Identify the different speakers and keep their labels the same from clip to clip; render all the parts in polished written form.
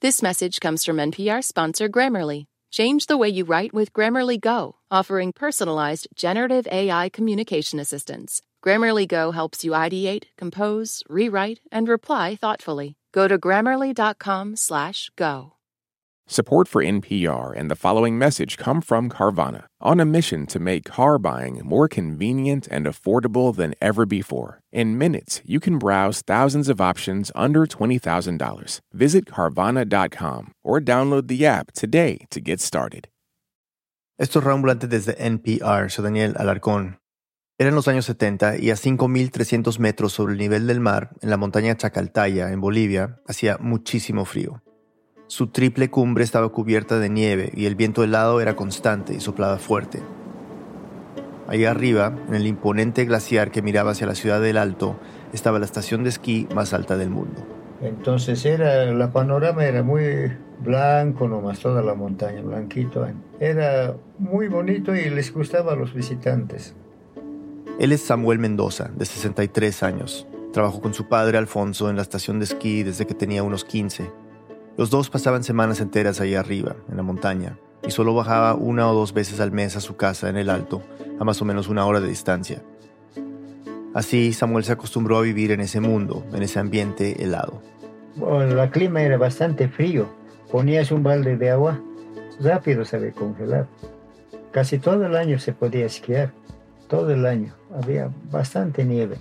Speaker 1: This message comes from NPR sponsor Grammarly. Change the way you write with Grammarly Go, offering personalized generative AI communication assistance. Grammarly Go helps you ideate, compose, rewrite, and reply thoughtfully. Go to Grammarly.com/go.
Speaker 2: Support for NPR and the following message come from Carvana, on a mission to make car buying more convenient and affordable than ever before. In minutes, you can browse thousands of options under $20,000. Visit Carvana.com or download the app today to get started.
Speaker 3: Esto es Raambulante desde NPR, soy Daniel Alarcón. Eran los años 70 y a 5.300 metros sobre el nivel del mar, en la montaña Chacaltaya, en Bolivia, hacía muchísimo frío. Su triple cumbre estaba cubierta de nieve y el viento helado era constante y soplaba fuerte. Allá arriba, en el imponente glaciar que miraba hacia la ciudad del Alto, estaba la estación de esquí más alta del mundo.
Speaker 4: Entonces la panorama era muy blanco, nomás toda la montaña, blanquito. Era muy bonito y les gustaba a los visitantes.
Speaker 3: Él es Samuel Mendoza, de 63 años. Trabajó con su padre Alfonso en la estación de esquí desde que tenía unos 15. Los dos pasaban semanas enteras allá arriba, en la montaña, y solo bajaba 1 o 2 veces al mes a su casa en el Alto, a más o menos 1 hora de distancia. Así, Samuel se acostumbró a vivir en ese mundo, en ese ambiente helado.
Speaker 4: Bueno, el clima era bastante frío. Ponías un balde de agua, rápido se había congelado. Casi todo el año se podía esquiar, todo el año. Había bastante nieve.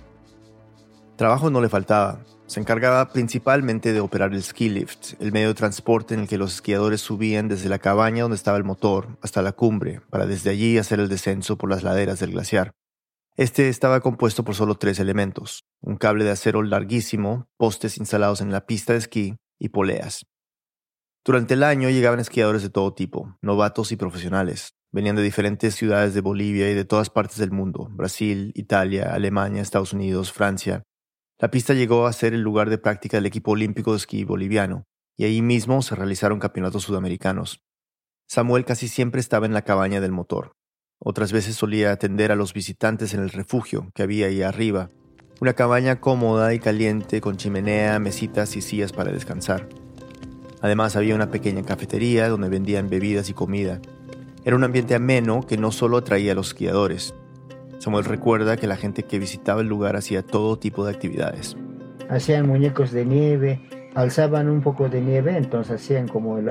Speaker 3: Trabajo no le faltaba. Se encargaba principalmente de operar el ski lift, el medio de transporte en el que los esquiadores subían desde la cabaña donde estaba el motor hasta la cumbre, para desde allí hacer el descenso por las laderas del glaciar. Este estaba compuesto por solo 3 elementos: un cable de acero larguísimo, postes instalados en la pista de esquí y poleas. Durante el año llegaban esquiadores de todo tipo, novatos y profesionales. Venían de diferentes ciudades de Bolivia y de todas partes del mundo: Brasil, Italia, Alemania, Estados Unidos, Francia. La pista llegó a ser el lugar de práctica del equipo olímpico de esquí boliviano, y allí mismo se realizaron campeonatos sudamericanos. Samuel casi siempre estaba en la cabaña del motor. Otras veces solía atender a los visitantes en el refugio que había ahí arriba, una cabaña cómoda y caliente con chimenea, mesitas y sillas para descansar. Además había una pequeña cafetería donde vendían bebidas y comida. Era un ambiente ameno que no solo atraía a los esquiadores. Samuel recuerda que la gente que visitaba el lugar hacía todo tipo de actividades.
Speaker 4: Hacían muñecos de nieve, alzaban un poco de nieve, entonces hacían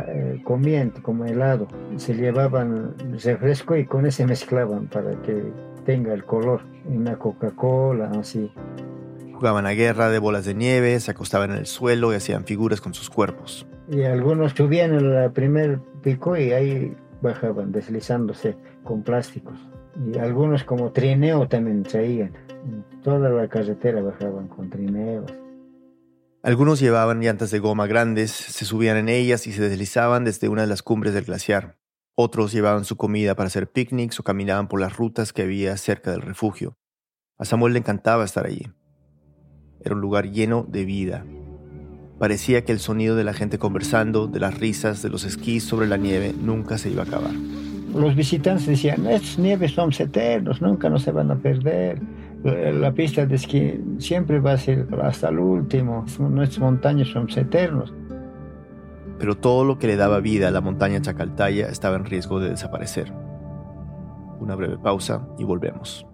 Speaker 4: comían como helado. Se llevaban refresco y con ese mezclaban para que tenga el color. Una Coca-Cola, así.
Speaker 3: Jugaban a guerra de bolas de nieve, se acostaban en el suelo y hacían figuras con sus cuerpos.
Speaker 4: Y algunos subían al primer pico y ahí bajaban, deslizándose con plásticos. Y algunos como trineo también traían. Toda la carretera bajaban con trineos.
Speaker 3: Algunos llevaban llantas de goma grandes, se subían en ellas y se deslizaban desde una de las cumbres del glaciar. Otros llevaban su comida para hacer picnics o caminaban por las rutas que había cerca del refugio. A Samuel le encantaba estar allí. Era un lugar lleno de vida. Parecía que el sonido de la gente conversando, de las risas, de los esquís sobre la nieve, nunca se iba a acabar.
Speaker 4: Los visitantes decían, estos nieves son eternos, nunca no se van a perder. La pista de esquí siempre va a ser hasta el último. Nuestras montañas son eternos.
Speaker 3: Pero todo lo que le daba vida a la montaña Chacaltaya estaba en riesgo de desaparecer. Una breve pausa y volvemos.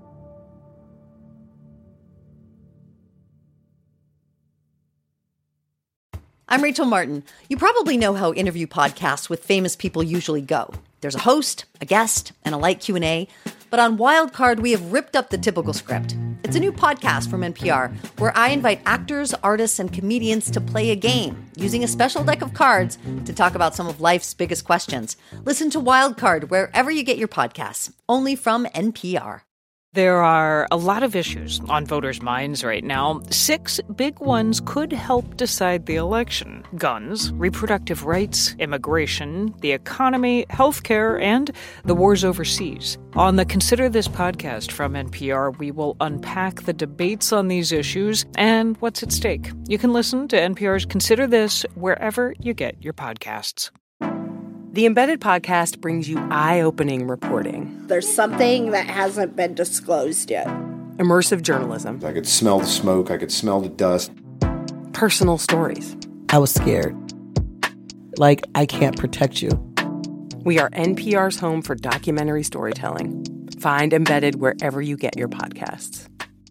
Speaker 5: I'm Rachel Martin. You probably know how interview podcasts with famous people usually go. There's a host, a guest, and a light Q&A. But on Wildcard, we have ripped up the typical script. It's a new podcast from NPR where I invite actors, artists, and comedians to play a game using a special deck of cards to talk about some of life's biggest questions. Listen to Wildcard wherever you get your podcasts, only from NPR.
Speaker 6: There are a lot of issues on voters' minds right now. 6 big ones could help decide the election: guns, reproductive rights, immigration, the economy, healthcare, and the wars overseas. On the Consider This podcast from NPR, we will unpack the debates on these issues and what's at stake. You can listen to NPR's Consider This wherever you get your podcasts.
Speaker 7: The Embedded Podcast brings you eye-opening reporting.
Speaker 8: There's something that hasn't been disclosed yet.
Speaker 7: Immersive journalism.
Speaker 9: I could smell the smoke. I could smell the dust.
Speaker 7: Personal stories.
Speaker 10: I was scared.
Speaker 7: like I Can't Protect You. We are NPR's home for documentary storytelling. Find Embedded wherever you get your podcasts.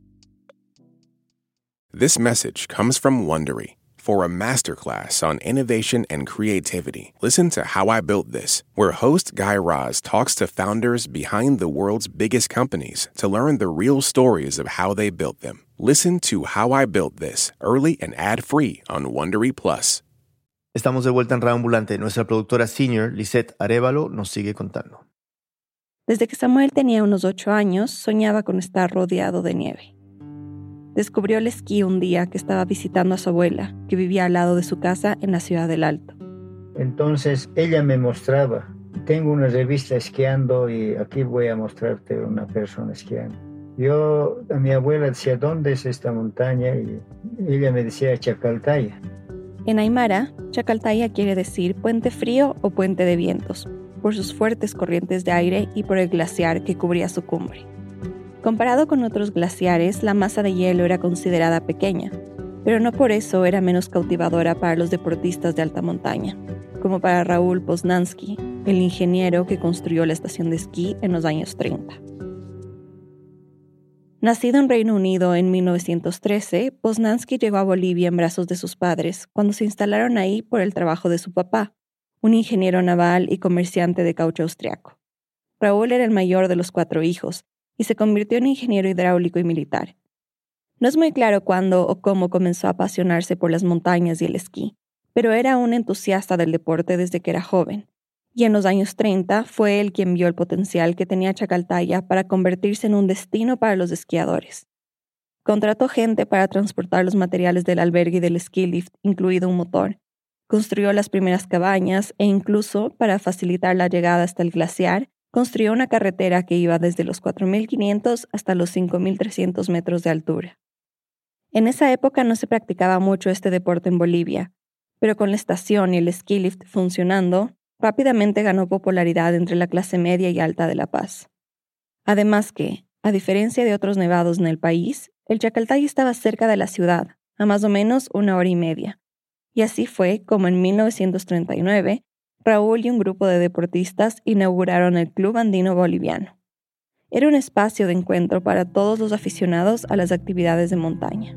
Speaker 2: This message comes from Wondery. For a masterclass on innovation and creativity, listen to How I Built This, where host Guy Raz talks to founders behind the world's biggest companies to learn the real stories of how they built them. Listen to How I Built This, early and ad-free on Wondery Plus.
Speaker 3: Estamos de vuelta en Radio Ambulante. Nuestra productora senior, Lisette Arévalo, nos sigue contando.
Speaker 9: Desde que Samuel tenía unos 8 años, soñaba con estar rodeado de nieve. Descubrió el esquí un día que estaba visitando a su abuela, que vivía al lado de su casa en la ciudad del Alto.
Speaker 4: Entonces ella me mostraba, tengo una revista esquiando y aquí voy a mostrarte una persona esquiando. Yo a mi abuela decía, ¿dónde es esta montaña? Y ella me decía Chacaltaya.
Speaker 9: En Aymara, Chacaltaya quiere decir puente frío o puente de vientos, por sus fuertes corrientes de aire y por el glaciar que cubría su cumbre. Comparado con otros glaciares, la masa de hielo era considerada pequeña, pero no por eso era menos cautivadora para los deportistas de alta montaña, como para Raúl Poznański, el ingeniero que construyó la estación de esquí en los años 30. Nacido en Reino Unido en 1913, Poznański llegó a Bolivia en brazos de sus padres cuando se instalaron ahí por el trabajo de su papá, un ingeniero naval y comerciante de caucho austriaco. Raúl era el mayor de los 4 hijos, y se convirtió en ingeniero hidráulico y militar. No es muy claro cuándo o cómo comenzó a apasionarse por las montañas y el esquí, pero era un entusiasta del deporte desde que era joven, y en los años 30 fue él quien vio el potencial que tenía Chacaltaya para convertirse en un destino para los esquiadores. Contrató gente para transportar los materiales del albergue y del ski lift, incluido un motor. Construyó las primeras cabañas e incluso, para facilitar la llegada hasta el glaciar, construyó una carretera que iba desde los 4.500 hasta los 5.300 metros de altura. En esa época no se practicaba mucho este deporte en Bolivia, pero con la estación y el ski lift funcionando, rápidamente ganó popularidad entre la clase media y alta de La Paz. Además que, a diferencia de otros nevados en el país, el Chacaltaya estaba cerca de la ciudad, a más o menos 1 hora y media, y así fue como en 1939, Raúl y un grupo de deportistas inauguraron el Club Andino Boliviano. Era un espacio de encuentro para todos los aficionados a las actividades de montaña.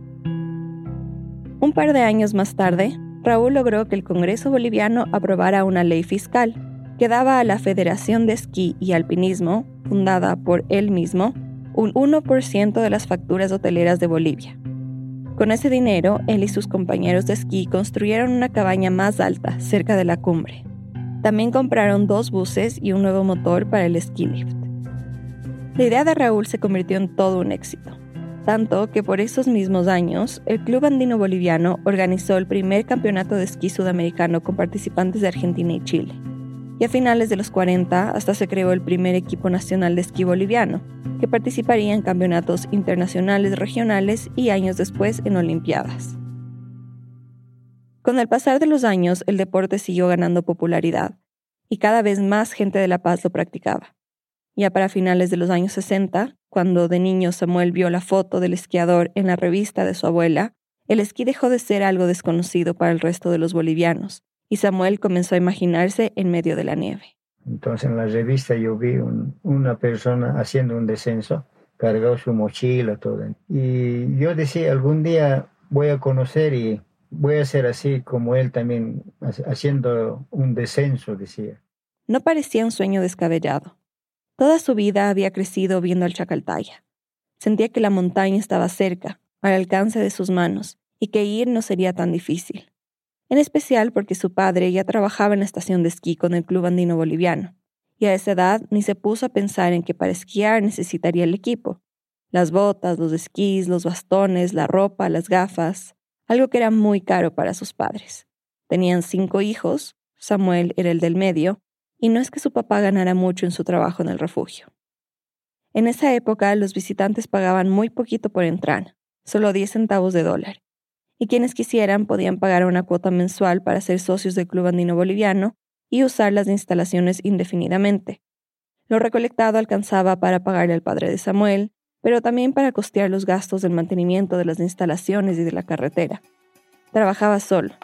Speaker 9: Un par de años más tarde, Raúl logró que el Congreso Boliviano aprobara una ley fiscal que daba a la Federación de Esquí y Alpinismo, fundada por él mismo, un 1% de las facturas hoteleras de Bolivia. Con ese dinero, él y sus compañeros de esquí construyeron una cabaña más alta, cerca de la cumbre. También compraron 2 buses y un nuevo motor para el ski lift. La idea de Raúl se convirtió en todo un éxito, tanto que por esos mismos años, el Club Andino Boliviano organizó el primer campeonato de esquí sudamericano con participantes de Argentina y Chile. Y a finales de los 40 hasta se creó el primer equipo nacional de esquí boliviano, que participaría en campeonatos internacionales, regionales y años después en Olimpiadas. Con el pasar de los años, el deporte siguió ganando popularidad y cada vez más gente de La Paz lo practicaba. Ya para finales de los años 60, cuando de niño Samuel vio la foto del esquiador en la revista de su abuela, el esquí dejó de ser algo desconocido para el resto de los bolivianos y Samuel comenzó a imaginarse en medio de la nieve.
Speaker 4: Entonces en la revista yo vi una persona haciendo un descenso, cargó su mochila, todo. Y yo decía, algún día voy a conocer y voy a ser así como él también, haciendo un descenso, decía.
Speaker 9: No parecía un sueño descabellado. Toda su vida había crecido viendo al Chacaltaya. Sentía que la montaña estaba cerca, al alcance de sus manos, y que ir no sería tan difícil. En especial porque su padre ya trabajaba en la estación de esquí con el Club Andino Boliviano, y a esa edad ni se puso a pensar en que para esquiar necesitaría el equipo. Las botas, los esquís, los bastones, la ropa, las gafas, algo que era muy caro para sus padres. Tenían 5 hijos, Samuel era el del medio, y no es que su papá ganara mucho en su trabajo en el refugio. En esa época, los visitantes pagaban muy poquito por entrar, solo 10 centavos de dólar, y quienes quisieran podían pagar una cuota mensual para ser socios del Club Andino Boliviano y usar las instalaciones indefinidamente. Lo recolectado alcanzaba para pagarle al padre de Samuel, pero también para costear los gastos del mantenimiento de las instalaciones y de la carretera. Trabajaba solo.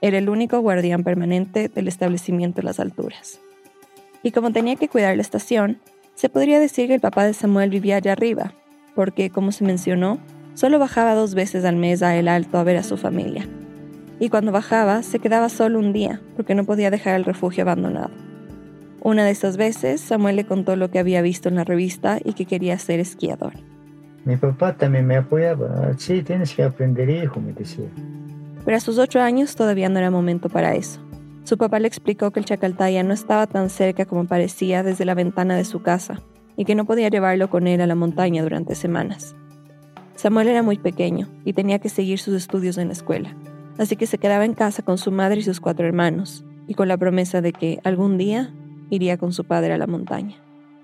Speaker 9: Era el único guardián permanente del establecimiento en las alturas. Y como tenía que cuidar la estación, se podría decir que el papá de Samuel vivía allá arriba, porque, como se mencionó, solo bajaba 2 veces al mes a El Alto a ver a su familia. Y cuando bajaba, se quedaba solo un día, porque no podía dejar el refugio abandonado. Una de esas veces, Samuel le contó lo que había visto en la revista y que quería ser esquiador.
Speaker 4: Mi papá también me apoyaba. Sí, tienes que aprender, hijo, me decía.
Speaker 9: Pero a sus 8 años todavía no era momento para eso. Su papá le explicó que el Chacaltaya no estaba tan cerca como parecía desde la ventana de su casa y que no podía llevarlo con él a la montaña durante semanas. Samuel era muy pequeño y tenía que seguir sus estudios en la escuela, así que se quedaba en casa con su madre y sus 4 hermanos, y con la promesa de que algún día iría con su padre a la montaña.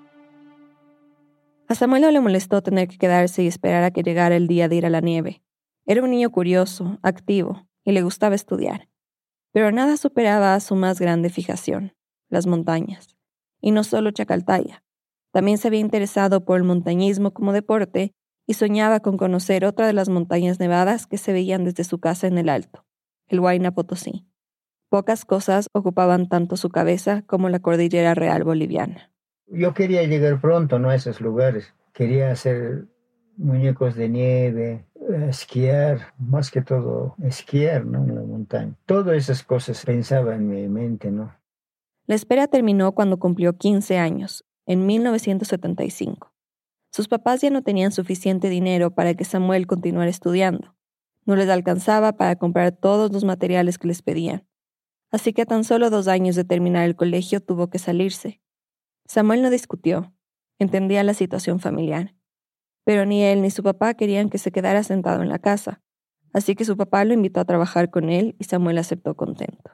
Speaker 9: A Samuel no le molestó tener que quedarse y esperar a que llegara el día de ir a la nieve. Era un niño curioso, activo, y le gustaba estudiar. Pero nada superaba a su más grande fijación, las montañas. Y no solo Chacaltaya. También se había interesado por el montañismo como deporte y soñaba con conocer otra de las montañas nevadas que se veían desde su casa en el Alto, el Huayna Potosí. Pocas cosas ocupaban tanto su cabeza como la cordillera real boliviana.
Speaker 4: Yo quería llegar pronto, ¿no?, a esos lugares. Quería hacer muñecos de nieve, esquiar, más que todo esquiar, ¿no?, en la montaña. Todas esas cosas pensaba en mi mente, ¿no?
Speaker 9: La espera terminó cuando cumplió 15 años, en 1975. Sus papás ya no tenían suficiente dinero para que Samuel continuara estudiando. No les alcanzaba para comprar todos los materiales que les pedían. Así que a tan solo 2 años de terminar el colegio tuvo que salirse. Samuel no discutió. Entendía la situación familiar. Pero ni él ni su papá querían que se quedara sentado en la casa. Así que su papá lo invitó a trabajar con él y Samuel aceptó contento.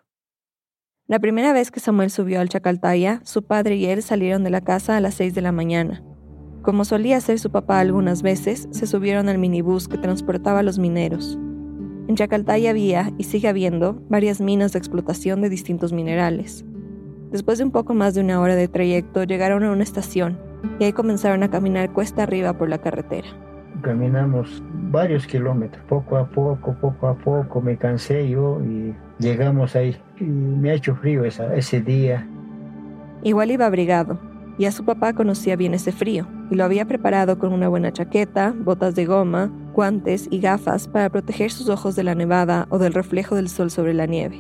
Speaker 9: La primera vez que Samuel subió al Chacaltaya, su padre y él salieron de la casa a las 6 de la mañana. Como solía hacer su papá algunas veces, se subieron al minibús que transportaba a los mineros. En Chacaltaya había, y sigue habiendo, varias minas de explotación de distintos minerales. Después de un poco más de 1 hora de trayecto, llegaron a una estación y ahí comenzaron a caminar cuesta arriba por la carretera.
Speaker 4: Caminamos varios kilómetros, poco a poco, me cansé yo y llegamos ahí. Y me ha hecho frío ese día.
Speaker 9: Igual iba abrigado, y a su papá conocía bien ese frío, y lo había preparado con una buena chaqueta, botas de goma, guantes y gafas para proteger sus ojos de la nevada o del reflejo del sol sobre la nieve.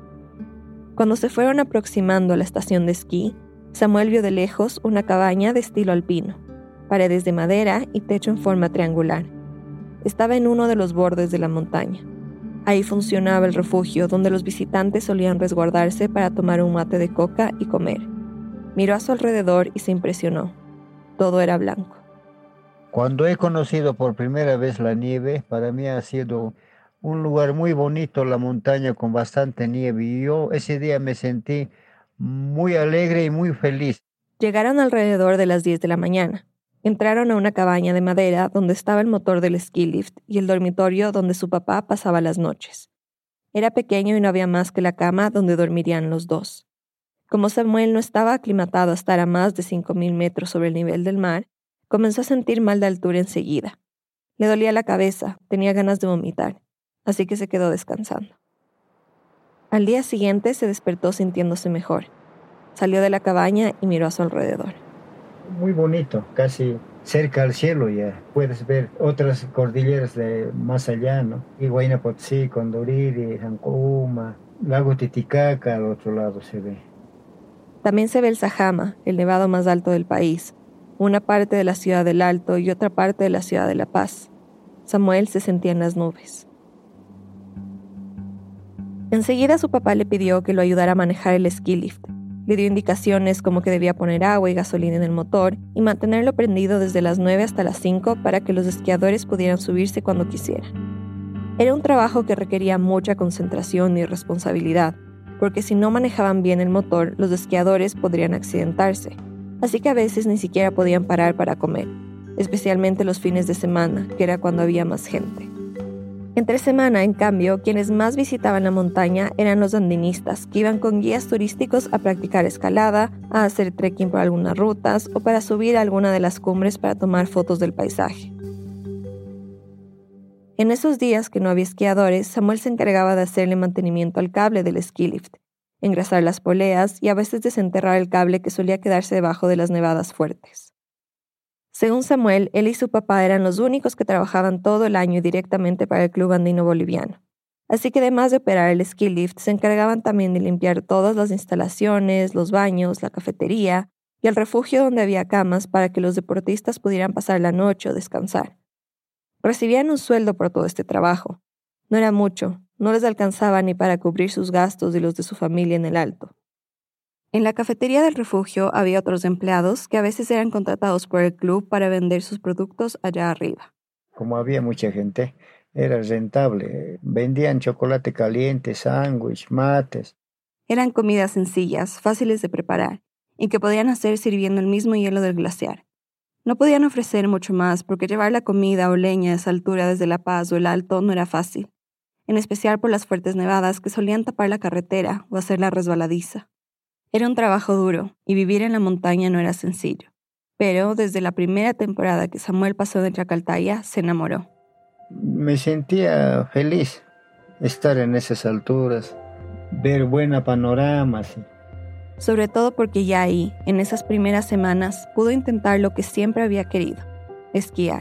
Speaker 9: Cuando se fueron aproximando a la estación de esquí, Samuel vio de lejos una cabaña de estilo alpino, paredes de madera y techo en forma triangular. Estaba en uno de los bordes de la montaña. Ahí funcionaba el refugio donde los visitantes solían resguardarse para tomar un mate de coca y comer. Miró a su alrededor y se impresionó. Todo era blanco.
Speaker 4: Cuando he conocido por primera vez la nieve, para mí ha sido un lugar muy bonito, la montaña con bastante nieve. Y yo ese día me sentí muy alegre y muy feliz.
Speaker 9: Llegaron alrededor de las 10 de la mañana. Entraron a una cabaña de madera donde estaba el motor del ski lift y el dormitorio donde su papá pasaba las noches. Era pequeño y no había más que la cama donde dormirían los dos. Como Samuel no estaba aclimatado a estar a más de 5.000 metros sobre el nivel del mar, comenzó a sentir mal de altura enseguida. Le dolía la cabeza, tenía ganas de vomitar, así que se quedó descansando. Al día siguiente se despertó sintiéndose mejor. Salió de la cabaña y miró a su alrededor.
Speaker 4: Muy bonito, casi cerca al cielo ya. Puedes ver otras cordilleras de más allá, ¿no? Y Huayna Potosí, Condoriri, Jancouma, lago Titicaca al otro lado se ve.
Speaker 9: También se ve el Sajama, el nevado más alto del país, una parte de la ciudad del Alto y otra parte de la ciudad de La Paz. Samuel se sentía en las nubes. Enseguida su papá le pidió que lo ayudara a manejar el ski lift. Le dio indicaciones como que debía poner agua y gasolina en el motor y mantenerlo prendido desde las 9 hasta las 5 para que los esquiadores pudieran subirse cuando quisieran. Era un trabajo que requería mucha concentración y responsabilidad, porque si no manejaban bien el motor, los esquiadores podrían accidentarse. Así que a veces ni siquiera podían parar para comer, especialmente los fines de semana, que era cuando había más gente. Entre semana, en cambio, quienes más visitaban la montaña eran los andinistas, que iban con guías turísticos a practicar escalada, a hacer trekking por algunas rutas o para subir a alguna de las cumbres para tomar fotos del paisaje. En esos días que no había esquiadores, Samuel se encargaba de hacerle mantenimiento al cable del ski lift, engrasar las poleas y a veces desenterrar el cable que solía quedarse debajo de las nevadas fuertes. Según Samuel, él y su papá eran los únicos que trabajaban todo el año directamente para el Club Andino Boliviano. Así que además de operar el ski lift, se encargaban también de limpiar todas las instalaciones, los baños, la cafetería y el refugio donde había camas para que los deportistas pudieran pasar la noche o descansar. Recibían un sueldo por todo este trabajo. No era mucho, no les alcanzaba ni para cubrir sus gastos y los de su familia en el Alto. En la cafetería del refugio había otros empleados que a veces eran contratados por el club para vender sus productos allá arriba.
Speaker 4: Como había mucha gente, era rentable. Vendían chocolate caliente, sándwich, mates.
Speaker 9: Eran comidas sencillas, fáciles de preparar, y que podían hacer sirviendo el mismo hielo del glaciar. No podían ofrecer mucho más porque llevar la comida o leña a esa altura desde La Paz o el Alto no era fácil, en especial por las fuertes nevadas que solían tapar la carretera o hacerla resbaladiza. Era un trabajo duro y vivir en la montaña no era sencillo, pero desde la primera temporada que Samuel pasó en Chacaltaya se enamoró.
Speaker 4: Me sentía feliz estar en esas alturas, ver buena panorama, sí.
Speaker 9: Sobre todo porque ya ahí, en esas primeras semanas, pudo intentar lo que siempre había querido, esquiar.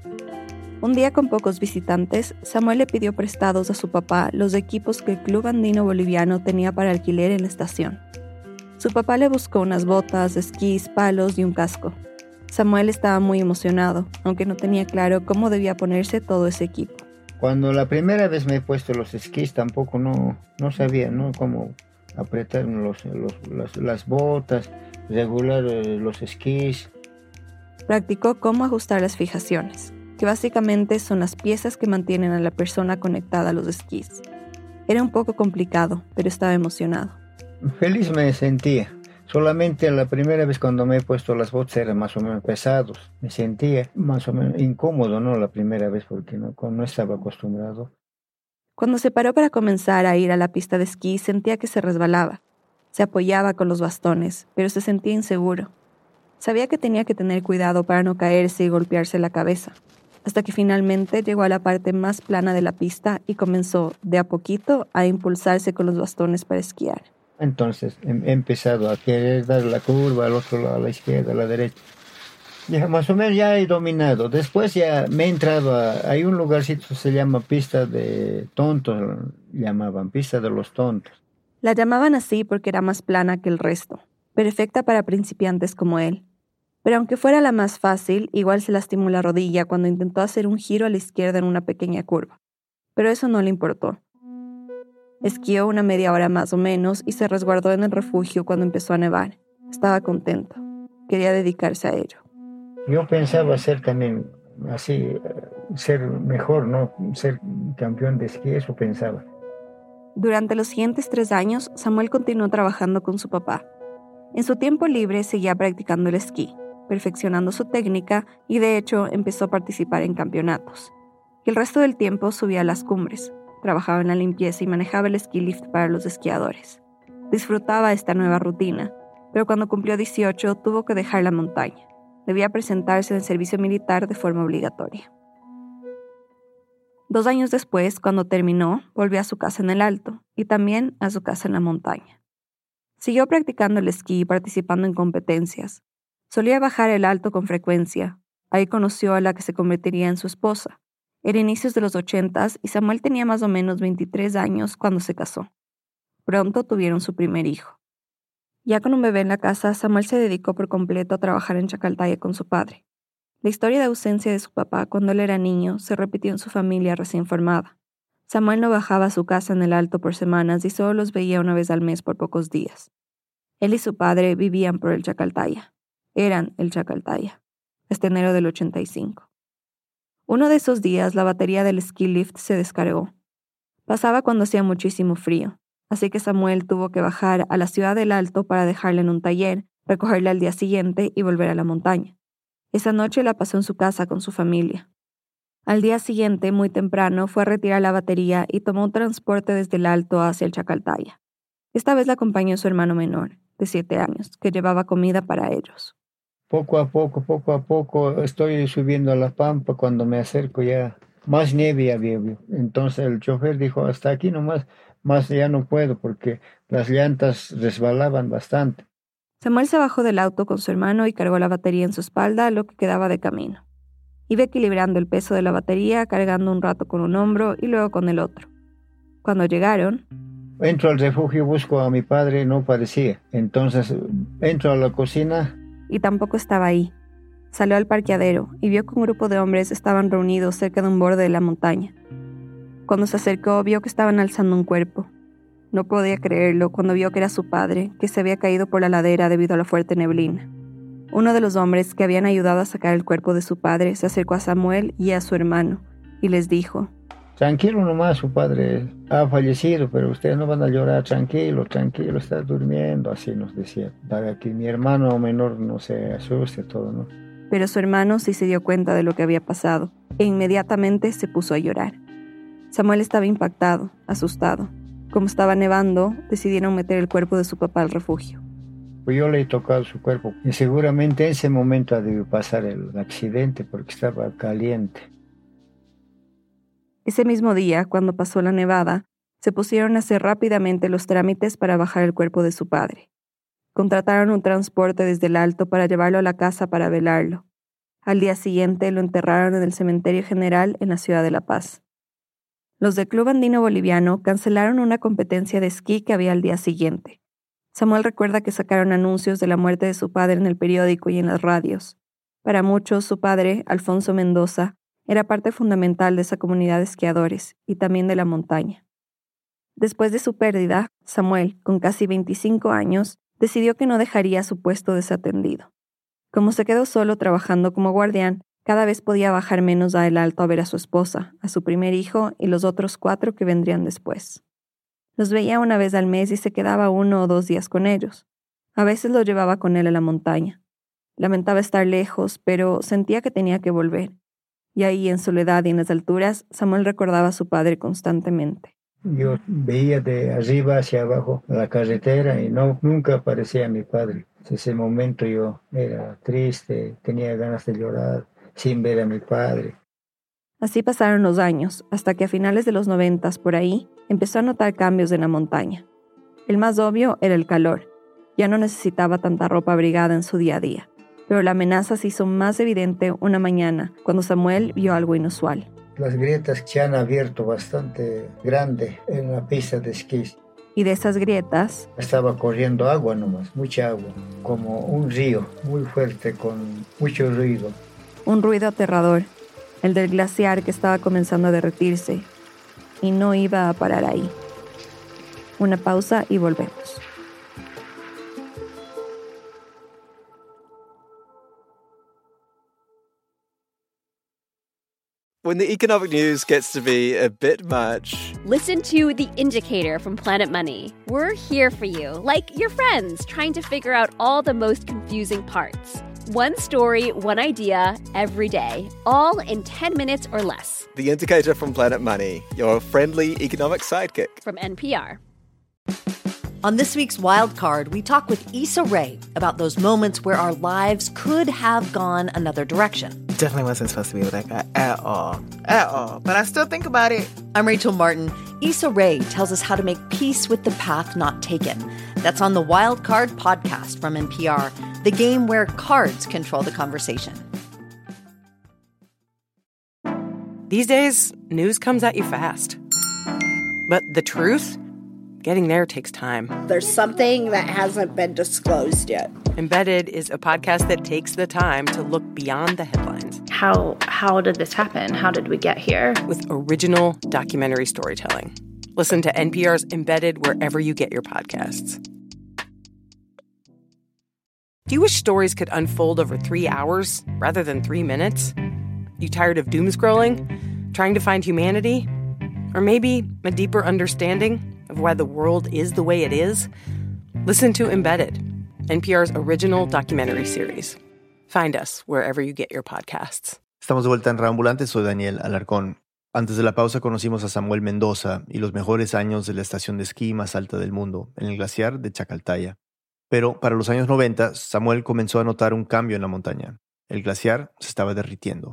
Speaker 9: Un día con pocos visitantes, Samuel le pidió prestados a su papá los equipos que el Club Andino Boliviano tenía para alquiler en la estación. Su papá le buscó unas botas, esquís, palos y un casco. Samuel estaba muy emocionado, aunque no tenía claro cómo debía ponerse todo ese equipo.
Speaker 4: Cuando la primera vez me he puesto los esquís, tampoco no sabía, ¿no?, cómo apretar las botas, regular los esquís.
Speaker 9: Practicó cómo ajustar las fijaciones, que básicamente son las piezas que mantienen a la persona conectada a los esquís. Era un poco complicado, pero estaba emocionado.
Speaker 4: Feliz me sentía. Solamente la primera vez cuando me he puesto las botas eran más o menos pesados. Me sentía más o menos incómodo, ¿no?, la primera vez porque no estaba acostumbrado.
Speaker 9: Cuando se paró para comenzar a ir a la pista de esquí, sentía que se resbalaba. Se apoyaba con los bastones, pero se sentía inseguro. Sabía que tenía que tener cuidado para no caerse y golpearse la cabeza, hasta que finalmente llegó a la parte más plana de la pista y comenzó, de a poquito, a impulsarse con los bastones para esquiar.
Speaker 4: Entonces he empezado a querer dar la curva al otro lado, a la izquierda, a la derecha. Ya más o menos ya he dominado. Después ya me he entrado hay un lugarcito que se llama pista de tontos, llamaban pista de los tontos.
Speaker 9: La llamaban así porque era más plana que el resto, perfecta para principiantes como él. Pero aunque fuera la más fácil, igual se lastimó la rodilla cuando intentó hacer un giro a la izquierda en una pequeña curva. Pero eso no le importó. Esquió una media hora más o menos y se resguardó en el refugio cuando empezó a nevar. Estaba contento. Quería dedicarse a ello.
Speaker 4: Yo pensaba ser también así, ser mejor, ¿no? Ser campeón de esquí, eso pensaba.
Speaker 9: Durante los siguientes 3 años, Samuel continuó trabajando con su papá. En su tiempo libre seguía practicando el esquí, perfeccionando su técnica y de hecho empezó a participar en campeonatos. Y el resto del tiempo subía a las cumbres, trabajaba en la limpieza y manejaba el ski lift para los esquiadores. Disfrutaba esta nueva rutina, pero cuando cumplió 18 tuvo que dejar la montaña. Debía presentarse en el servicio militar de forma obligatoria. 2 años después, cuando terminó, volvió a su casa en el Alto y también a su casa en la montaña. Siguió practicando el esquí y participando en competencias. Solía bajar el Alto con frecuencia. Ahí conoció a la que se convertiría en su esposa. Era inicios de los 80s y Samuel tenía más o menos 23 años cuando se casó. Pronto tuvieron su primer hijo. Ya con un bebé en la casa, Samuel se dedicó por completo a trabajar en Chacaltaya con su padre. La historia de ausencia de su papá cuando él era niño se repitió en su familia recién formada. Samuel no bajaba a su casa en el Alto por semanas y solo los veía una vez al mes por pocos días. Él y su padre vivían por el Chacaltaya. Eran el Chacaltaya. Este enero del 85. Uno de esos días, la batería del ski lift se descargó. Pasaba cuando hacía muchísimo frío. Así que Samuel tuvo que bajar a la ciudad del Alto para dejarla en un taller, recogerla al día siguiente y volver a la montaña. Esa noche la pasó en su casa con su familia. Al día siguiente, muy temprano, fue a retirar la batería y tomó un transporte desde el Alto hacia el Chacaltaya. Esta vez la acompañó su hermano menor, de 7 años, que llevaba comida para ellos.
Speaker 4: Poco a poco, estoy subiendo a la pampa. Cuando me acerco ya Más nieve había. Entonces el chofer dijo, hasta aquí nomás, más ya no puedo porque las llantas resbalaban bastante.
Speaker 9: Samuel se bajó del auto con su hermano y cargó la batería en su espalda lo que quedaba de camino. Iba equilibrando el peso de la batería, cargando un rato con un hombro y luego con el otro. Cuando llegaron...
Speaker 4: Entro al refugio, busco a mi padre, no parecía. Entonces entro a la cocina.
Speaker 9: Y tampoco estaba ahí. Salió al parqueadero y vio que un grupo de hombres estaban reunidos cerca de un borde de la montaña. Cuando se acercó, vio que estaban alzando un cuerpo. No podía creerlo cuando vio que era su padre, que se había caído por la ladera debido a la fuerte neblina. Uno de los hombres que habían ayudado a sacar el cuerpo de su padre se acercó a Samuel y a su hermano y les dijo:
Speaker 4: tranquilo nomás, su padre ha fallecido, pero ustedes no van a llorar, tranquilo, tranquilo, está durmiendo, así nos decía, para que mi hermano menor no se asuste todo, ¿no?
Speaker 9: Pero su hermano sí se dio cuenta de lo que había pasado e inmediatamente se puso a llorar. Samuel estaba impactado, asustado. Como estaba nevando, decidieron meter el cuerpo de su papá al refugio.
Speaker 4: Pues yo le he tocado su cuerpo y seguramente en ese momento debió pasar el accidente porque estaba caliente.
Speaker 9: Ese mismo día, cuando pasó la nevada, se pusieron a hacer rápidamente los trámites para bajar el cuerpo de su padre. Contrataron un transporte desde el Alto para llevarlo a la casa para velarlo. Al día siguiente lo enterraron en el cementerio general en la ciudad de La Paz. Los del Club Andino Boliviano cancelaron una competencia de esquí que había al día siguiente. Samuel recuerda que sacaron anuncios de la muerte de su padre en el periódico y en las radios. Para muchos, su padre, Alfonso Mendoza, era parte fundamental de esa comunidad de esquiadores y también de la montaña. Después de su pérdida, Samuel, con casi 25 años, decidió que no dejaría su puesto desatendido. Como se quedó solo trabajando como guardián, cada vez podía bajar menos a El Alto a ver a su esposa, a su primer hijo y los otros 4 que vendrían después. Los veía una vez al mes y se quedaba 1 o 2 días con ellos. A veces los llevaba con él a la montaña. Lamentaba estar lejos, pero sentía que tenía que volver. Y ahí, en soledad y en las alturas, Samuel recordaba a su padre constantemente.
Speaker 4: Yo veía de arriba hacia abajo la carretera y nunca aparecía mi padre. En ese momento yo era triste, tenía ganas de llorar sin ver a mi padre.
Speaker 9: Así pasaron los años, hasta que a finales de los 90, por ahí, empezó a notar cambios en la montaña. El más obvio era el calor. Ya no necesitaba tanta ropa abrigada en su día a día. Pero la amenaza se hizo más evidente una mañana, cuando Samuel vio algo inusual.
Speaker 4: Las grietas se han abierto bastante grande en la pista de esquí.
Speaker 9: Y de esas grietas
Speaker 4: estaba corriendo agua nomás, mucha agua, como un río muy fuerte con mucho ruido.
Speaker 9: Un ruido aterrador, el del glaciar que estaba comenzando a derretirse. Y no iba a parar ahí. Una pausa y volvemos.
Speaker 10: When the economic news gets to be a bit much,
Speaker 11: listen to The Indicator from Planet Money. We're here for you, like your friends, trying to figure out all the most confusing parts. One story, one idea, every day, all in 10 minutes or less.
Speaker 10: The Indicator from Planet Money, your friendly economic sidekick.
Speaker 11: From NPR.
Speaker 5: On this week's Wild Card, we talk with Issa Rae about those moments where our lives could have gone another direction.
Speaker 12: Definitely wasn't supposed to be with that guy at all. At all. But I still think about it.
Speaker 5: I'm Rachel Martin. Issa Rae tells us how to make peace with the path not taken. That's on the Wild Card podcast from NPR, the game where cards control the conversation.
Speaker 7: These days, news comes at you fast. But the truth? Getting there takes time.
Speaker 8: There's something that hasn't been disclosed yet.
Speaker 7: Embedded is a podcast that takes the time to look beyond the headlines.
Speaker 13: How did this happen? How did we get here?
Speaker 7: With original documentary storytelling. Listen to NPR's Embedded wherever you get your podcasts. Do you wish stories could unfold over 3 hours rather than 3 minutes? You tired of doom scrolling? Trying to find humanity? Or maybe a deeper understanding of why the world is the way it is? Listen to Embedded, NPR's original documentary series. Find us wherever you get your podcasts.
Speaker 3: Estamos de vuelta en Reambulante, soy Daniel Alarcón. Antes de la pausa conocimos a Samuel Mendoza y los mejores años de la estación de esquí más alta del mundo, en el glaciar de Chacaltaya. Pero para los años 90, Samuel comenzó a notar un cambio en la montaña. El glaciar se estaba derritiendo.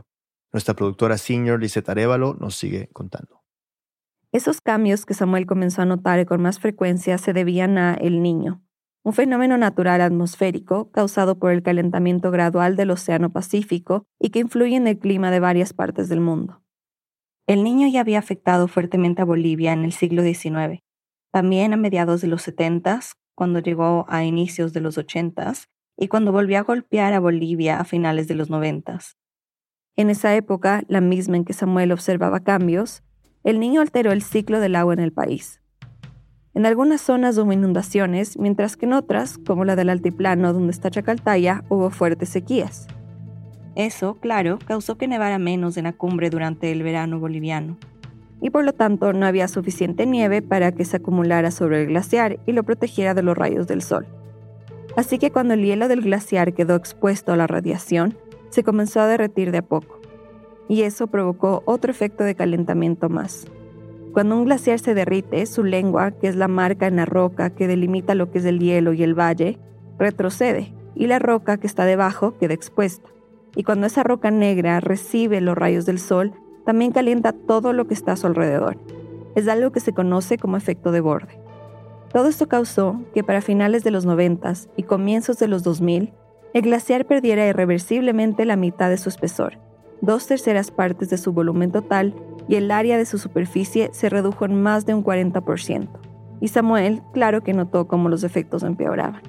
Speaker 3: Nuestra productora senior, Lisette Arévalo, nos sigue contando.
Speaker 9: Esos cambios que Samuel comenzó a notar con más frecuencia se debían a El Niño, un fenómeno natural atmosférico causado por el calentamiento gradual del Océano Pacífico y que influye en el clima de varias partes del mundo. El Niño ya había afectado fuertemente a Bolivia en el siglo XIX, también a mediados de los 70s, cuando llegó a inicios de los 80s, y cuando volvió a golpear a Bolivia a finales de los 90s. En esa época, la misma en que Samuel observaba cambios, El Niño alteró el ciclo del agua en el país. En algunas zonas hubo inundaciones, mientras que en otras, como la del altiplano donde está Chacaltaya, hubo fuertes sequías. Eso, claro, causó que nevara menos en la cumbre durante el verano boliviano, y por lo tanto no había suficiente nieve para que se acumulara sobre el glaciar y lo protegiera de los rayos del sol. Así que cuando el hielo del glaciar quedó expuesto a la radiación, se comenzó a derretir de a poco, y eso provocó otro efecto de calentamiento más. Cuando un glaciar se derrite, su lengua, que es la marca en la roca que delimita lo que es el hielo y el valle, retrocede, y la roca que está debajo queda expuesta. Y cuando esa roca negra recibe los rayos del sol, también calienta todo lo que está a su alrededor. Es algo que se conoce como efecto de borde. Todo esto causó que para finales de los 90s y comienzos de los 2000, el glaciar perdiera irreversiblemente la mitad de su espesor, 2/3 partes de su volumen total, y el área de su superficie se redujo en más de un 40%. Y Samuel, claro que notó cómo los efectos empeoraban.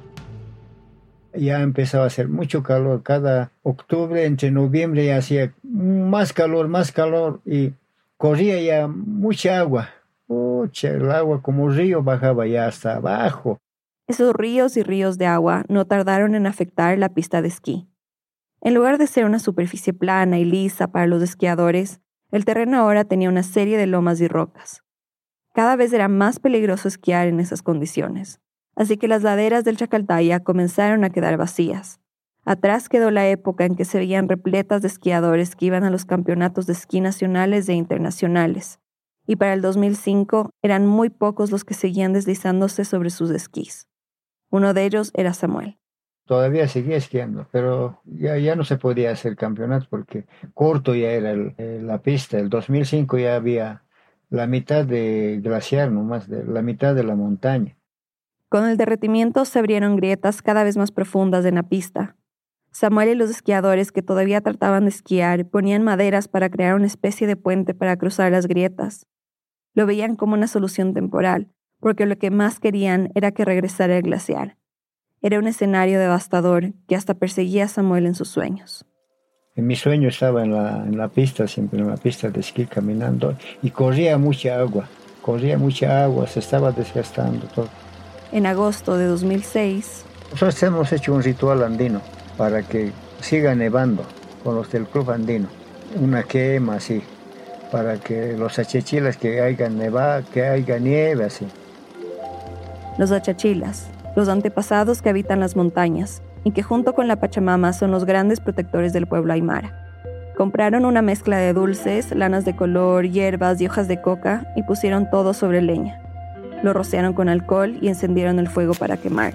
Speaker 4: Ya empezaba a hacer mucho calor. Cada octubre, entre noviembre, ya hacía más calor, y corría ya mucha agua. El agua como río bajaba ya hasta abajo.
Speaker 9: Esos ríos y ríos de agua no tardaron en afectar la pista de esquí. En lugar de ser una superficie plana y lisa para los esquiadores, el terreno ahora tenía una serie de lomas y rocas. Cada vez era más peligroso esquiar en esas condiciones, así que las laderas del Chacaltaya comenzaron a quedar vacías. Atrás quedó la época en que se veían repletas de esquiadores que iban a los campeonatos de esquí nacionales e internacionales, y para el 2005 eran muy pocos los que seguían deslizándose sobre sus esquís. Uno de ellos era Samuel.
Speaker 4: Todavía seguía esquiando, pero ya no se podía hacer campeonato porque corto ya era la pista. El 2005 ya había la mitad de glaciar, nomás de la mitad de la montaña.
Speaker 9: Con el derretimiento se abrieron grietas cada vez más profundas en la pista. Samuel y los esquiadores que todavía trataban de esquiar ponían maderas para crear una especie de puente para cruzar las grietas. Lo veían como una solución temporal, porque lo que más querían era que regresara el glaciar. Era un escenario devastador que hasta perseguía a Samuel en sus sueños.
Speaker 4: En mi sueño estaba en la pista, siempre en la pista de esquí caminando, y corría mucha agua, se estaba desgastando todo.
Speaker 9: En agosto de 2006...
Speaker 4: Nosotros hemos hecho un ritual andino para que siga nevando con los del Club Andino. Una quema así, para que los achachilas que haya nieve así.
Speaker 9: Los achachilas, los antepasados que habitan las montañas y que junto con la Pachamama son los grandes protectores del pueblo aymara. Compraron una mezcla de dulces, lanas de color, hierbas y hojas de coca y pusieron todo sobre leña. Lo rociaron con alcohol y encendieron el fuego para quemarlo.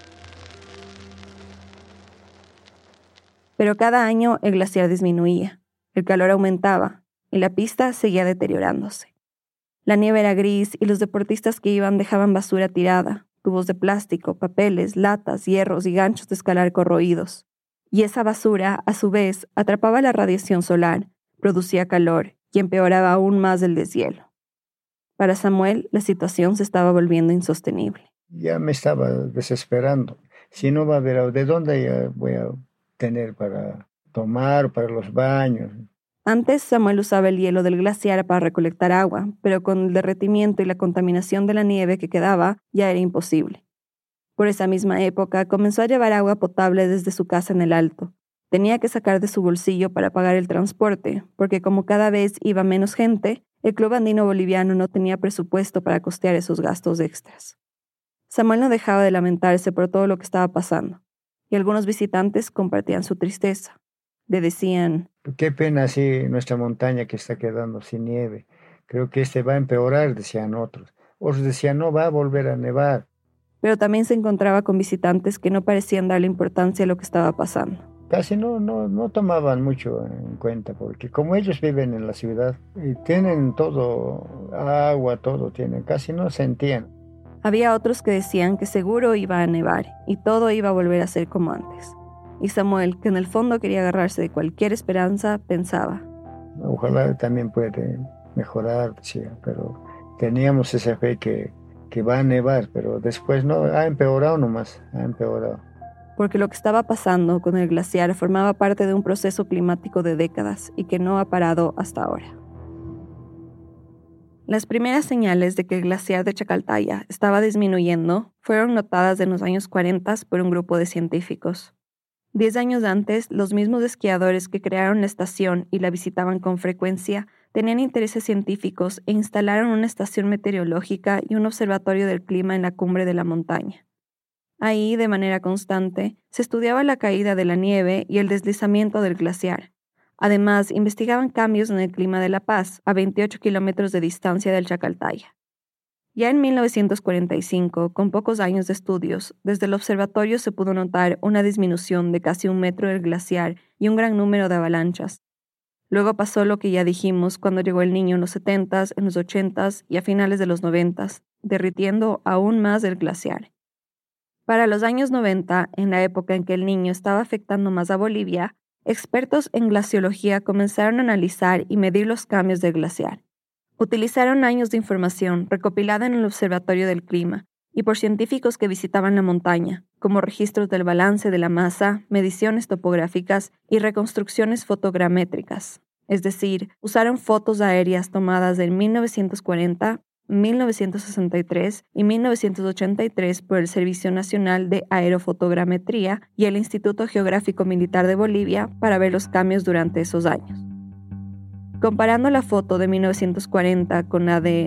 Speaker 9: Pero cada año el glaciar disminuía, el calor aumentaba y la pista seguía deteriorándose. La nieve era gris y los deportistas que iban dejaban basura tirada, tubos de plástico, papeles, latas, hierros y ganchos de escalar corroídos. Y esa basura, a su vez, atrapaba la radiación solar, producía calor y empeoraba aún más el deshielo. Para Samuel, la situación se estaba volviendo insostenible.
Speaker 4: Ya me estaba desesperando. Si no va a haber, ¿de dónde ya voy a tener para tomar, para los baños?
Speaker 9: Antes, Samuel usaba el hielo del glaciar para recolectar agua, pero con el derretimiento y la contaminación de la nieve que quedaba, ya era imposible. Por esa misma época, comenzó a llevar agua potable desde su casa en el Alto. Tenía que sacar de su bolsillo para pagar el transporte, porque como cada vez iba menos gente, el Club Andino Boliviano no tenía presupuesto para costear esos gastos extras. Samuel no dejaba de lamentarse por todo lo que estaba pasando, y algunos visitantes compartían su tristeza. Le decían:
Speaker 4: qué pena así nuestra montaña que está quedando sin nieve. Creo que va a empeorar, decían otros. Otros decían, no va a volver a nevar.
Speaker 9: Pero también se encontraba con visitantes que no parecían darle importancia a lo que estaba pasando.
Speaker 4: casi no tomaban mucho en cuenta, porque como ellos viven en la ciudad y tienen todo, agua, todo tienen, casi no sentían.
Speaker 9: Había otros que decían que seguro iba a nevar y todo iba a volver a ser como antes. Y Samuel, que en el fondo quería agarrarse de cualquier esperanza, pensaba:
Speaker 4: ojalá también puede mejorar, decía, pero teníamos esa fe que va a nevar, pero después no, ha empeorado nomás, ha empeorado.
Speaker 9: Porque lo que estaba pasando con el glaciar formaba parte de un proceso climático de décadas y que no ha parado hasta ahora. Las primeras señales de que el glaciar de Chacaltaya estaba disminuyendo fueron notadas en los años 40 por un grupo de científicos. 10 años antes, los mismos esquiadores que crearon la estación y la visitaban con frecuencia tenían intereses científicos e instalaron una estación meteorológica y un observatorio del clima en la cumbre de la montaña. Ahí, de manera constante, se estudiaba la caída de la nieve y el deslizamiento del glaciar. Además, investigaban cambios en el clima de La Paz, a 28 kilómetros de distancia del Chacaltaya. Ya en 1945, con pocos años de estudios, desde el observatorio se pudo notar una disminución de casi 1 metro del glaciar y un gran número de avalanchas. Luego pasó lo que ya dijimos cuando llegó el Niño en los 70s, en los 80s y a finales de los 90s, derritiendo aún más el glaciar. Para los años 90, en la época en que el Niño estaba afectando más a Bolivia, expertos en glaciología comenzaron a analizar y medir los cambios del glaciar. Utilizaron años de información recopilada en el Observatorio del Clima y por científicos que visitaban la montaña, como registros del balance de la masa, mediciones topográficas y reconstrucciones fotogramétricas. Es decir, usaron fotos aéreas tomadas en 1940, 1963 y 1983 por el Servicio Nacional de Aerofotogrametría y el Instituto Geográfico Militar de Bolivia para ver los cambios durante esos años. Comparando la foto de 1940 con la de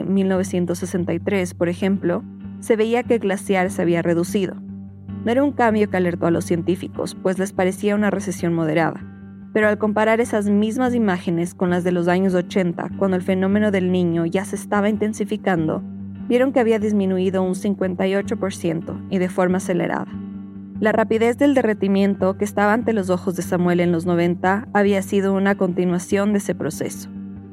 Speaker 9: 1963, por ejemplo, se veía que el glaciar se había reducido. No era un cambio que alertó a los científicos, pues les parecía una recesión moderada. Pero al comparar esas mismas imágenes con las de los años 80, cuando el fenómeno del Niño ya se estaba intensificando, vieron que había disminuido un 58% y de forma acelerada. La rapidez del derretimiento que estaba ante los ojos de Samuel en los 90 había sido una continuación de ese proceso.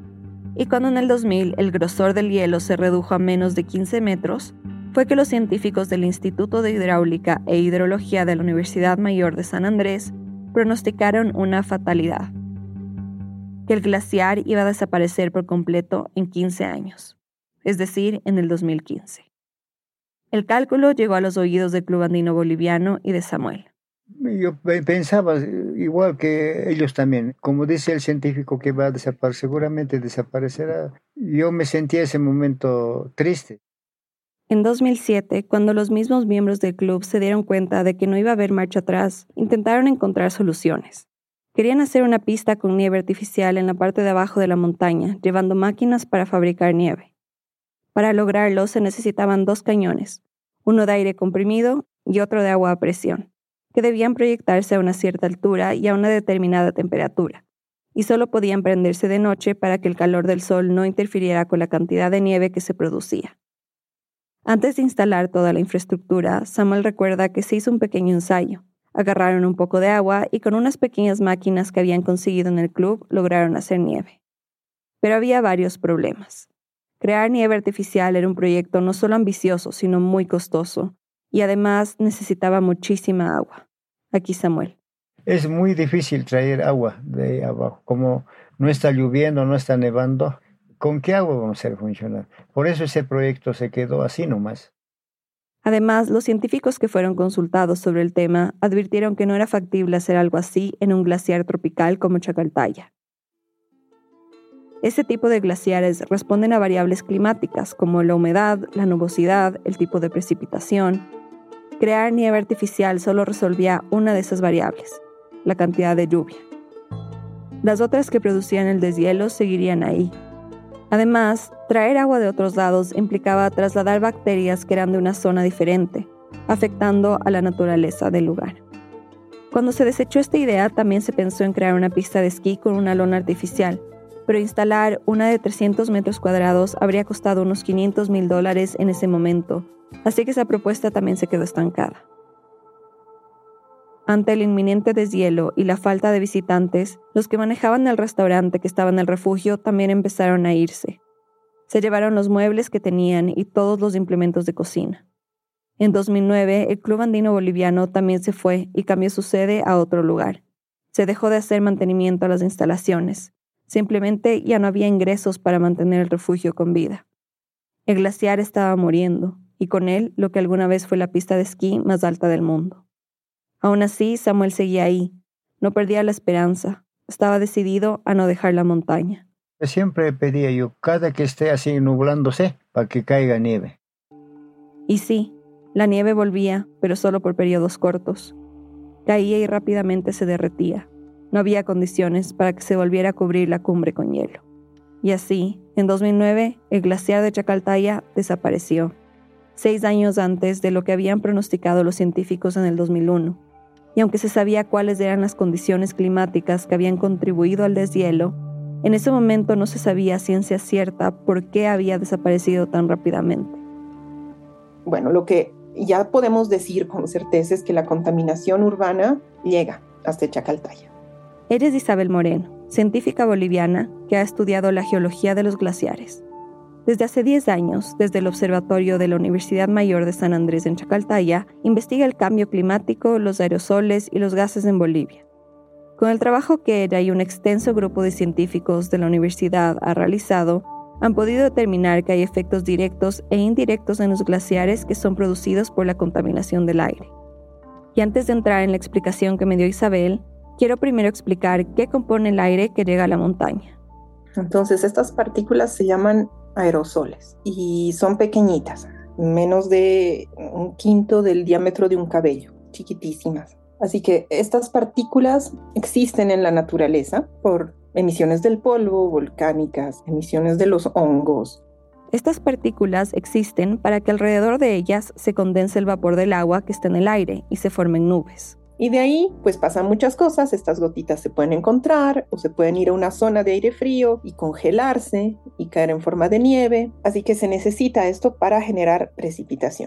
Speaker 9: Y cuando en el 2000 el grosor del hielo se redujo a menos de 15 metros, fue que los científicos del Instituto de Hidráulica e Hidrología de la Universidad Mayor de San Andrés pronosticaron una fatalidad: que el glaciar iba a desaparecer por completo en 15 años, es decir, en el 2015. El cálculo llegó a los oídos del Club Andino Boliviano y de Samuel.
Speaker 4: Yo pensaba igual que ellos también. Como dice el científico que va a desaparecer, seguramente desaparecerá. Yo me sentía ese momento triste.
Speaker 9: En 2007, cuando los mismos miembros del club se dieron cuenta de que no iba a haber marcha atrás, intentaron encontrar soluciones. Querían hacer una pista con nieve artificial en la parte de abajo de la montaña, llevando máquinas para fabricar nieve. Para lograrlo se necesitaban 2 cañones, uno de aire comprimido y otro de agua a presión, que debían proyectarse a una cierta altura y a una determinada temperatura, y solo podían prenderse de noche para que el calor del sol no interfiriera con la cantidad de nieve que se producía. Antes de instalar toda la infraestructura, Samuel recuerda que se hizo un pequeño ensayo. Agarraron un poco de agua y con unas pequeñas máquinas que habían conseguido en el club lograron hacer nieve. Pero había varios problemas. Crear nieve artificial era un proyecto no solo ambicioso, sino muy costoso, y además necesitaba muchísima agua. Aquí Samuel.
Speaker 4: Es muy difícil traer agua de abajo. Como no está lloviendo, no está nevando, ¿con qué agua vamos a hacer funcionar? Por eso ese proyecto se quedó así nomás.
Speaker 9: Además, los científicos que fueron consultados sobre el tema advirtieron que no era factible hacer algo así en un glaciar tropical como Chacaltaya. Este tipo de glaciares responden a variables climáticas como la humedad, la nubosidad, el tipo de precipitación. Crear nieve artificial solo resolvía una de esas variables, la cantidad de lluvia. Las otras que producían el deshielo seguirían ahí. Además, traer agua de otros lados implicaba trasladar bacterias que eran de una zona diferente, afectando a la naturaleza del lugar. Cuando se desechó esta idea, también se pensó en crear una pista de esquí con una lona artificial, pero instalar una de 300 metros cuadrados habría costado unos $500,000 en ese momento, así que esa propuesta también se quedó estancada. Ante el inminente deshielo y la falta de visitantes, los que manejaban el restaurante que estaba en el refugio también empezaron a irse. Se llevaron los muebles que tenían y todos los implementos de cocina. En 2009, el Club Andino Boliviano también se fue y cambió su sede a otro lugar. Se dejó de hacer mantenimiento a las instalaciones. Simplemente ya no había ingresos para mantener el refugio con vida. El glaciar estaba muriendo, y con él lo que alguna vez fue la pista de esquí más alta del mundo. Aún así, Samuel seguía ahí. No perdía la esperanza. Estaba decidido a no dejar la montaña.
Speaker 4: Siempre pedía yo, cada que esté así nublándose, para que caiga nieve.
Speaker 9: Y sí, la nieve volvía, pero solo por periodos cortos. Caía y rápidamente se derretía. No había condiciones para que se volviera a cubrir la cumbre con hielo. Y así, en 2009, el glaciar de Chacaltaya desapareció, 6 años antes de lo que habían pronosticado los científicos en el 2001. Y aunque se sabía cuáles eran las condiciones climáticas que habían contribuido al deshielo, en ese momento no se sabía a ciencia cierta por qué había desaparecido tan rápidamente.
Speaker 14: Bueno, lo que ya podemos decir con certeza es que la contaminación urbana llega hasta Chacaltaya.
Speaker 9: Eres Isabel Moreno, científica boliviana que ha estudiado la geología de los glaciares. Desde hace 10 años, desde el Observatorio de la Universidad Mayor de San Andrés en Chacaltaya, investiga el cambio climático, los aerosoles y los gases en Bolivia. Con el trabajo que ella y un extenso grupo de científicos de la universidad ha realizado, han podido determinar que hay efectos directos e indirectos en los glaciares que son producidos por la contaminación del aire. Y antes de entrar en la explicación que me dio Isabel, quiero primero explicar qué compone el aire que llega a la montaña.
Speaker 14: Entonces, estas partículas se llaman aerosoles y son pequeñitas, menos de 1/5 del diámetro de un cabello, chiquitísimas. Así que estas partículas existen en la naturaleza por emisiones del polvo, volcánicas, emisiones de los hongos.
Speaker 9: Estas partículas existen para que alrededor de ellas se condense el vapor del agua que está en el aire y se formen nubes.
Speaker 14: Y de ahí, pues pasan muchas cosas. Estas gotitas se pueden encontrar o se pueden ir a una zona de aire frío y congelarse y caer en forma de nieve. Así que se necesita esto para generar precipitación.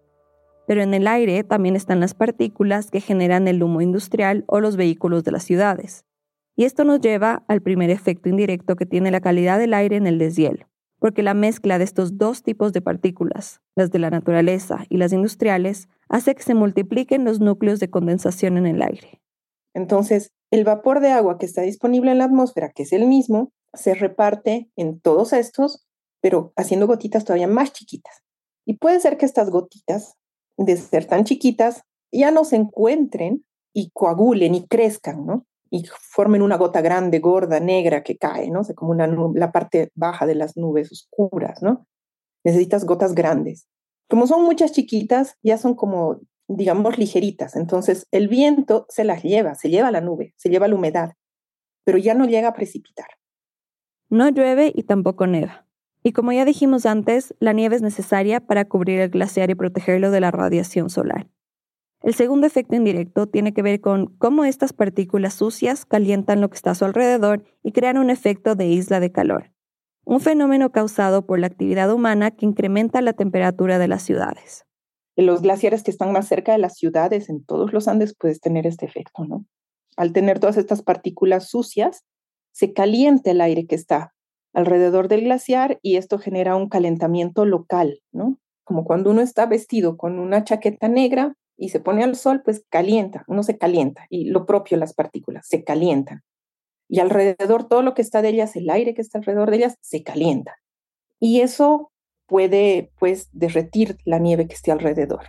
Speaker 9: Pero en el aire también están las partículas que generan el humo industrial o los vehículos de las ciudades. Y esto nos lleva al primer efecto indirecto que tiene la calidad del aire en el deshielo, porque la mezcla de estos dos tipos de partículas, las de la naturaleza y las industriales, hace que se multipliquen los núcleos de condensación en el aire.
Speaker 14: Entonces, el vapor de agua que está disponible en la atmósfera, que es el mismo, se reparte en todos estos, pero haciendo gotitas todavía más chiquitas. Y puede ser que estas gotitas, de ser tan chiquitas, ya no se encuentren y coagulen y crezcan, ¿no? Y formen una gota grande, gorda, negra que cae, ¿no? O sea, como la parte baja de las nubes oscuras, ¿no? Necesitas gotas grandes. Como son muchas chiquitas, ya son como, digamos, ligeritas. Entonces, el viento se las lleva, se lleva la nube, se lleva la humedad, pero ya no llega a precipitar.
Speaker 9: No llueve y tampoco neva. Y como ya dijimos antes, la nieve es necesaria para cubrir el glaciar y protegerlo de la radiación solar. El segundo efecto indirecto tiene que ver con cómo estas partículas sucias calientan lo que está a su alrededor y crean un efecto de isla de calor, un fenómeno causado por la actividad humana que incrementa la temperatura de las ciudades.
Speaker 14: En los glaciares que están más cerca de las ciudades, en todos los Andes, puedes tener este efecto, ¿no? Al tener todas estas partículas sucias, se calienta el aire que está alrededor del glaciar y esto genera un calentamiento local, ¿no? Como cuando uno está vestido con una chaqueta negra y se pone al sol, pues calienta, uno se calienta, y lo propio las partículas, se calientan. Y alrededor, todo lo que está de ellas, el aire que está alrededor de ellas, se calienta. Y eso puede, pues, derretir la nieve que esté alrededor.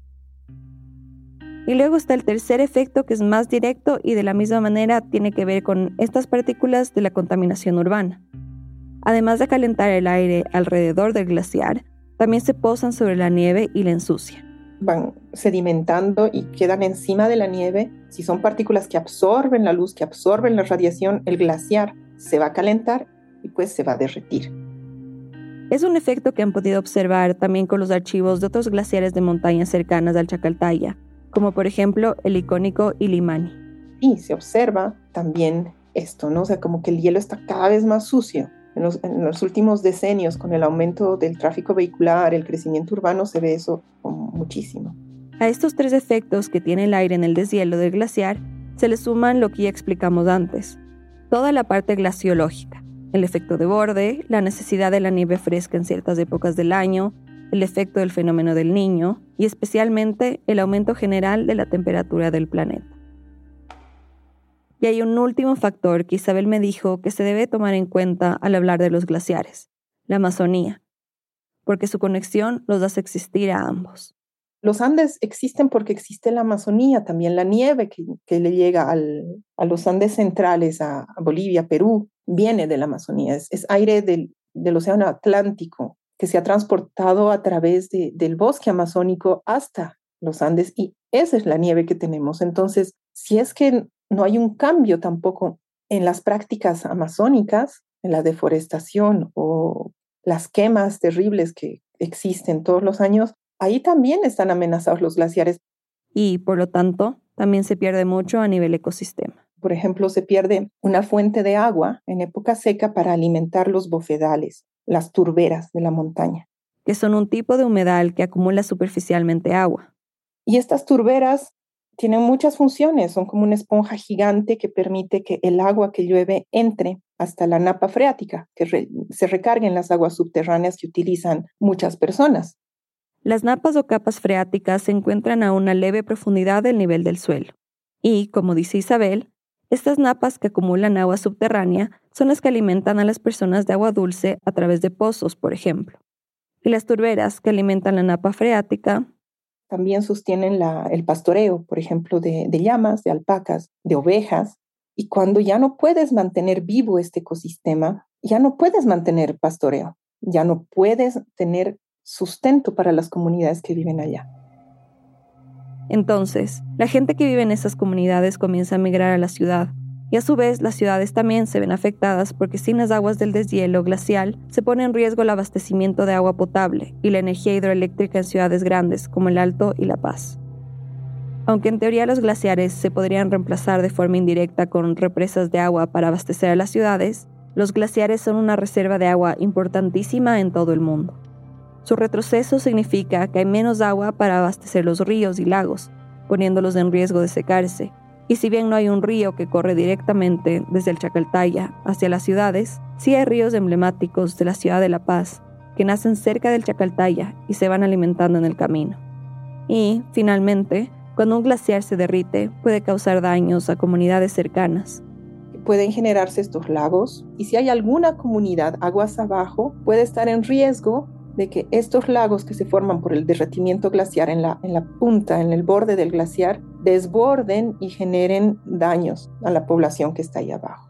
Speaker 9: Y luego está el tercer efecto, que es más directo y de la misma manera tiene que ver con estas partículas de la contaminación urbana. Además de calentar el aire alrededor del glaciar, también se posan sobre la nieve y la ensucian.
Speaker 14: Van sedimentando y quedan encima de la nieve. Si son partículas que absorben la luz, que absorben la radiación, el glaciar se va a calentar y pues se va a derretir.
Speaker 9: Es un efecto que han podido observar también con los archivos de otros glaciares de montañas cercanas al Chacaltaya, como por ejemplo el icónico Illimani.
Speaker 14: Y se observa también esto, ¿no? O sea, como que el hielo está cada vez más sucio. En los últimos decenios, con el aumento del tráfico vehicular, el crecimiento urbano, se ve eso muchísimo.
Speaker 9: A estos 3 efectos que tiene el aire en el deshielo del glaciar, se le suman lo que ya explicamos antes, toda la parte glaciológica, el efecto de borde, la necesidad de la nieve fresca en ciertas épocas del año, el efecto del fenómeno del Niño y especialmente el aumento general de la temperatura del planeta. Y hay un último factor que Isabel me dijo que se debe tomar en cuenta al hablar de los glaciares, la Amazonía, porque su conexión los hace existir a ambos.
Speaker 14: Los Andes existen porque existe la Amazonía, también la nieve que le llega a los Andes centrales, a Bolivia, Perú, viene de la Amazonía, es aire del Océano Atlántico que se ha transportado a través del bosque amazónico hasta los Andes y esa es la nieve que tenemos. Entonces, si es que no hay un cambio tampoco en las prácticas amazónicas, en la deforestación o las quemas terribles que existen todos los años, ahí también están amenazados los glaciares.
Speaker 9: Y, por lo tanto, también se pierde mucho a nivel ecosistema.
Speaker 14: Por ejemplo, se pierde una fuente de agua en época seca para alimentar los bofedales, las turberas de la montaña.
Speaker 9: Que son un tipo de humedal que acumula superficialmente agua.
Speaker 14: Y estas turberas tienen muchas funciones, son como una esponja gigante que permite que el agua que llueve entre hasta la napa freática, que se recarguen las aguas subterráneas que utilizan muchas personas.
Speaker 9: Las napas o capas freáticas se encuentran a una leve profundidad del nivel del suelo. Y, como dice Isabel, estas napas que acumulan agua subterránea son las que alimentan a las personas de agua dulce a través de pozos, por ejemplo. Y las turberas que alimentan la napa freática
Speaker 14: también sostienen el pastoreo, por ejemplo, de llamas, de alpacas, de ovejas. Y cuando ya no puedes mantener vivo este ecosistema, ya no puedes mantener pastoreo, ya no puedes tener sustento para las comunidades que viven allá.
Speaker 9: Entonces, la gente que vive en esas comunidades comienza a migrar a la ciudad, y a su vez las ciudades también se ven afectadas porque sin las aguas del deshielo glacial se pone en riesgo el abastecimiento de agua potable y la energía hidroeléctrica en ciudades grandes como el Alto y La Paz. Aunque en teoría los glaciares se podrían reemplazar de forma indirecta con represas de agua para abastecer a las ciudades, los glaciares son una reserva de agua importantísima en todo el mundo. Su retroceso significa que hay menos agua para abastecer los ríos y lagos, poniéndolos en riesgo de secarse. Y si bien no hay un río que corre directamente desde el Chacaltaya hacia las ciudades, sí hay ríos emblemáticos de la ciudad de La Paz que nacen cerca del Chacaltaya y se van alimentando en el camino. Y, finalmente, cuando un glaciar se derrite, puede causar daños a comunidades cercanas.
Speaker 14: Pueden generarse estos lagos y si hay alguna comunidad aguas abajo, puede estar en riesgo de que estos lagos que se forman por el derretimiento glaciar en la punta, en el borde del glaciar, desborden y generen daños a la población que está ahí abajo.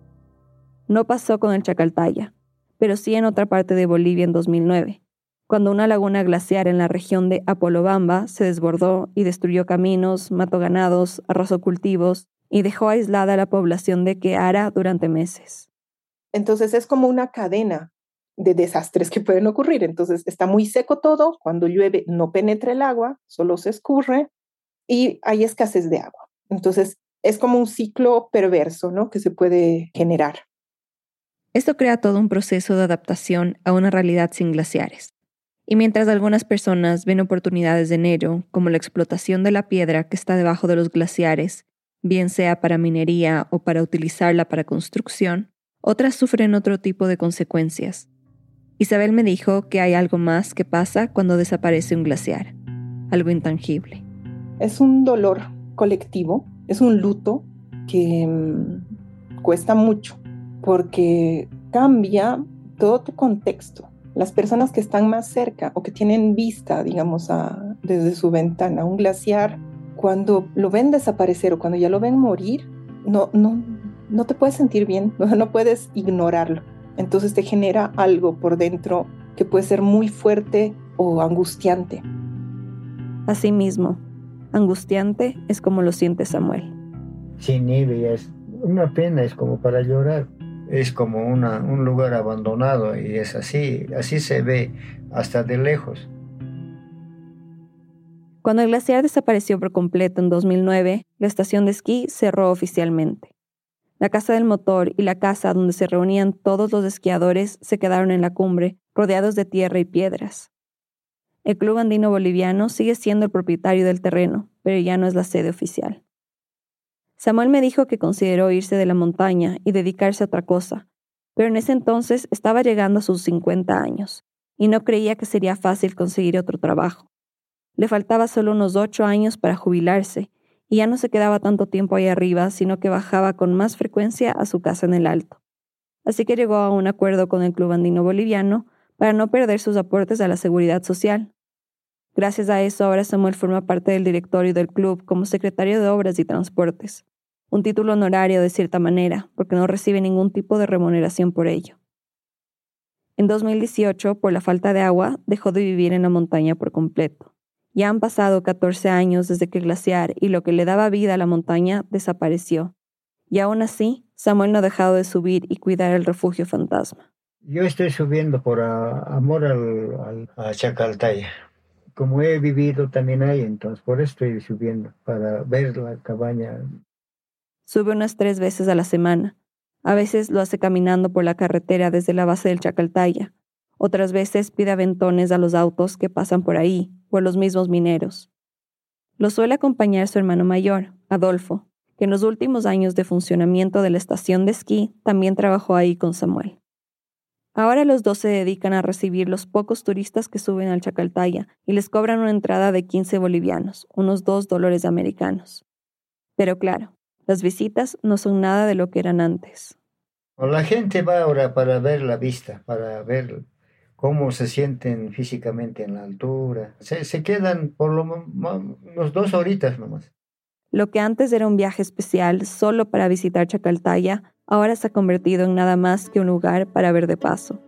Speaker 9: No pasó con el Chacaltaya, pero sí en otra parte de Bolivia en 2009, cuando una laguna glaciar en la región de Apolobamba se desbordó y destruyó caminos, mató ganados, arrasó cultivos y dejó aislada a la población de Queara durante meses.
Speaker 14: Entonces es como una cadena de desastres que pueden ocurrir. Entonces está muy seco todo, cuando llueve no penetra el agua, solo se escurre y hay escasez de agua. Entonces es como un ciclo perverso, ¿no?, que se puede generar.
Speaker 9: Esto crea todo un proceso de adaptación a una realidad sin glaciares. Y mientras algunas personas ven oportunidades en ello, como la explotación de la piedra que está debajo de los glaciares, bien sea para minería o para utilizarla para construcción, otras sufren otro tipo de consecuencias. Isabel me dijo que hay algo más que pasa cuando desaparece un glaciar, algo intangible.
Speaker 14: Es un dolor colectivo, es un luto que cuesta mucho porque cambia todo tu contexto. Las personas que están más cerca o que tienen vista, digamos, desde su ventana, un glaciar, cuando lo ven desaparecer o cuando ya lo ven morir, no te puedes sentir bien, no puedes ignorarlo. Entonces te genera algo por dentro que puede ser muy fuerte o angustiante.
Speaker 9: Asimismo, angustiante es como lo siente Samuel.
Speaker 4: Sin nieve ya es una pena, es como para llorar. Es como un lugar abandonado y es así se ve hasta de lejos.
Speaker 9: Cuando el glaciar desapareció por completo en 2009, la estación de esquí cerró oficialmente. La casa del motor y la casa donde se reunían todos los esquiadores se quedaron en la cumbre, rodeados de tierra y piedras. El Club Andino Boliviano sigue siendo el propietario del terreno, pero ya no es la sede oficial. Samuel me dijo que consideró irse de la montaña y dedicarse a otra cosa, pero en ese entonces estaba llegando a sus 50 años y no creía que sería fácil conseguir otro trabajo. Le faltaba solo unos 8 años para jubilarse y ya no se quedaba tanto tiempo ahí arriba, sino que bajaba con más frecuencia a su casa en el Alto. Así que llegó a un acuerdo con el Club Andino Boliviano para no perder sus aportes a la seguridad social. Gracias a eso, ahora Samuel forma parte del directorio del club como secretario de Obras y Transportes, un título honorario de cierta manera, porque no recibe ningún tipo de remuneración por ello. En 2018, por la falta de agua, dejó de vivir en la montaña por completo. Ya han pasado 14 años desde que el glaciar y lo que le daba vida a la montaña desapareció. Y aún así, Samuel no ha dejado de subir y cuidar el refugio fantasma.
Speaker 4: Yo estoy subiendo por amor a Chacaltaya. Como he vivido también ahí, entonces por eso estoy subiendo, para ver la cabaña.
Speaker 9: Sube unas 3 veces a la semana. A veces lo hace caminando por la carretera desde la base del Chacaltaya. Otras veces pide aventones a los autos que pasan por ahí, o a los mismos mineros. Lo suele acompañar su hermano mayor, Adolfo, que en los últimos años de funcionamiento de la estación de esquí también trabajó ahí con Samuel. Ahora los dos se dedican a recibir los pocos turistas que suben al Chacaltaya y les cobran una entrada de 15 bolivianos, unos $2 americanos. Pero claro, las visitas no son nada de lo que eran antes.
Speaker 4: La gente va ahora para ver la vista, para ver cómo se sienten físicamente en la altura. Se quedan por unos 2 horitas nomás.
Speaker 9: Lo que antes era un viaje especial solo para visitar Chacaltaya, ahora se ha convertido en nada más que un lugar para ver de paso.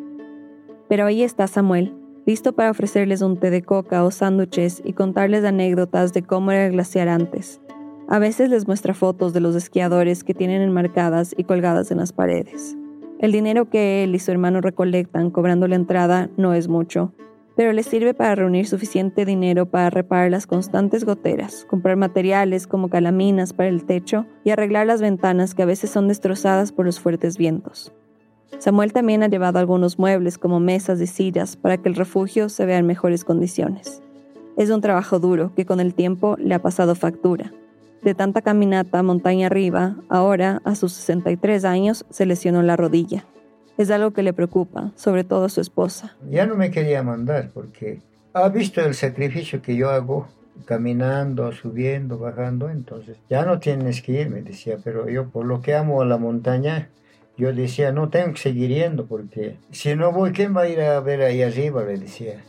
Speaker 9: Pero ahí está Samuel, listo para ofrecerles un té de coca o sándwiches y contarles anécdotas de cómo era el glaciar antes. A veces les muestra fotos de los esquiadores que tienen enmarcadas y colgadas en las paredes. El dinero que él y su hermano recolectan cobrando la entrada no es mucho, pero les sirve para reunir suficiente dinero para reparar las constantes goteras, comprar materiales como calaminas para el techo y arreglar las ventanas que a veces son destrozadas por los fuertes vientos. Samuel también ha llevado algunos muebles como mesas y sillas para que el refugio se vea en mejores condiciones. Es un trabajo duro que con el tiempo le ha pasado factura. De tanta caminata montaña arriba, ahora, a sus 63 años, se lesionó la rodilla. Es algo que le preocupa, sobre todo a su esposa.
Speaker 4: Ya no me quería mandar porque ha visto el sacrificio que yo hago, caminando, subiendo, bajando, entonces ya no tienes que ir, me decía, pero yo por lo que amo a la montaña, yo decía, no tengo que seguir yendo porque si no voy, ¿quién va a ir a ver ahí arriba? Le decía.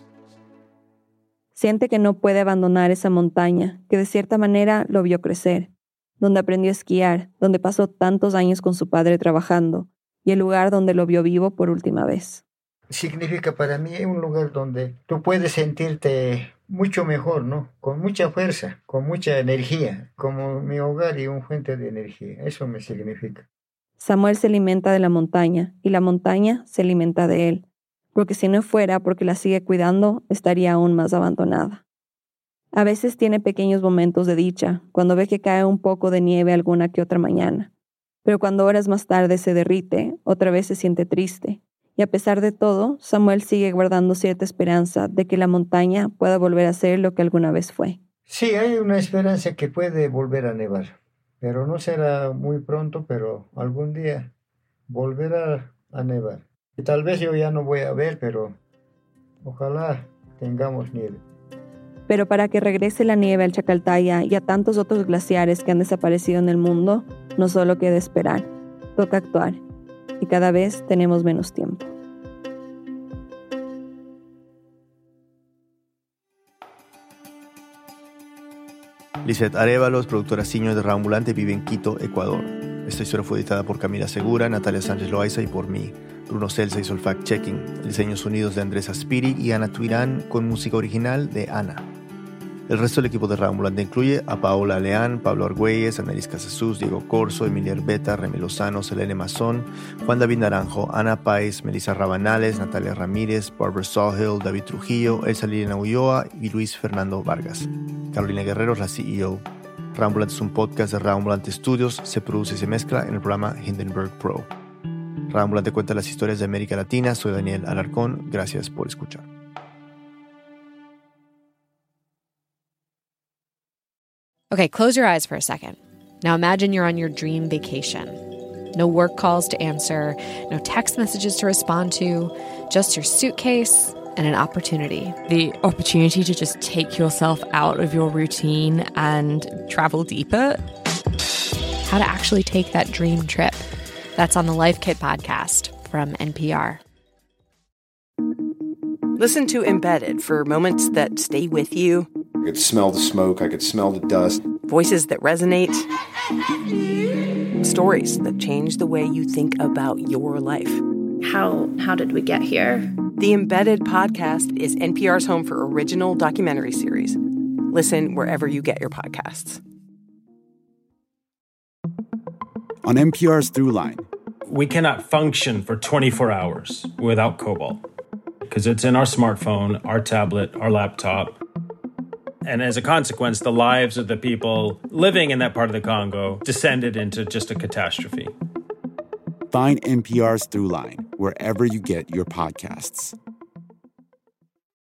Speaker 9: Siente que no puede abandonar esa montaña, que de cierta manera lo vio crecer, donde aprendió a esquiar, donde pasó tantos años con su padre trabajando, y el lugar donde lo vio vivo por última vez.
Speaker 4: Significa para mí un lugar donde tú puedes sentirte mucho mejor, ¿no? Con mucha fuerza, con mucha energía, como mi hogar y una fuente de energía. Eso me significa.
Speaker 9: Samuel se alimenta de la montaña, y la montaña se alimenta de él, porque si no fuera porque la sigue cuidando, estaría aún más abandonada. A veces tiene pequeños momentos de dicha, cuando ve que cae un poco de nieve alguna que otra mañana. Pero cuando horas más tarde se derrite, otra vez se siente triste. Y a pesar de todo, Samuel sigue guardando cierta esperanza de que la montaña pueda volver a ser lo que alguna vez fue.
Speaker 4: Sí, hay una esperanza que puede volver a nevar. Pero no será muy pronto, pero algún día volverá a nevar. Y tal vez yo ya no voy a ver, pero ojalá tengamos nieve.
Speaker 9: Pero para que regrese la nieve al Chacaltaya y a tantos otros glaciares que han desaparecido en el mundo, no solo queda esperar, toca actuar. Y cada vez tenemos menos tiempo.
Speaker 3: Lisette Arévalos, productora senior de Raambulante, vive en Quito, Ecuador. Esta historia fue editada por Camila Segura, Natalia Sánchez Loaiza y por mí. Bruno Celsa hizo el fact-checking. El diseño sonidos de Andrés Aspiri y Ana Tuirán, con música original de Ana. El resto del equipo de Raambulante incluye a Paola Leán, Pablo Argüelles, Annelies Casasús, Diego Corso, Emilia Herbeta, Remy Lozano, Selene Mazón, Juan David Naranjo, Ana Páez, Melissa Rabanales, Natalia Ramírez, Barbara Sawhill, David Trujillo, Elsa Liliana Ulloa y Luis Fernando Vargas. Carolina Guerrero es la CEO. Raambulante es un podcast de Raambulante Studios, se produce y se mezcla en el programa Hindenburg Pro. Raambulante cuenta las historias de América Latina. Soy Daniel Alarcón. Gracias por escuchar.
Speaker 15: Okay, close your eyes for a second. Now imagine you're on your dream vacation. No work calls to answer, no text messages to respond to, just your suitcase and an opportunity.
Speaker 16: The opportunity to just take yourself out of your routine and travel deeper.
Speaker 15: How to actually take that dream trip. That's on the Life Kit podcast from NPR.
Speaker 7: Listen to Embedded for moments that stay with you.
Speaker 17: I could smell the smoke. I could smell the dust.
Speaker 7: Voices that resonate. Stories that change the way you think about your life.
Speaker 13: How did we get here?
Speaker 7: The Embedded podcast is NPR's home for original documentary series. Listen wherever you get your podcasts.
Speaker 18: On NPR's Throughline.
Speaker 19: We cannot function for 24 hours without cobalt because it's in our smartphone, our tablet, our laptop. And as a consequence, the lives of the people living in that part of the Congo descended into just a catastrophe.
Speaker 18: Find NPR's Throughline wherever you get your podcasts.